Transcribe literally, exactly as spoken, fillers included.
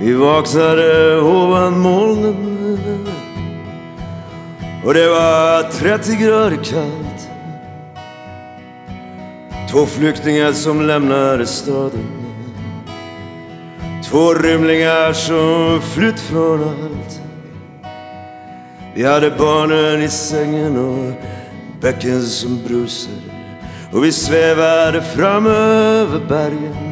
Vi vaknade ovan molnen och det var trettio grader kallt. Två flyktingar som lämnade staden, två rymlingar som flytt från allt. Vi hade barnen i sängen och bäcken som brusade, och vi svävade fram över bergen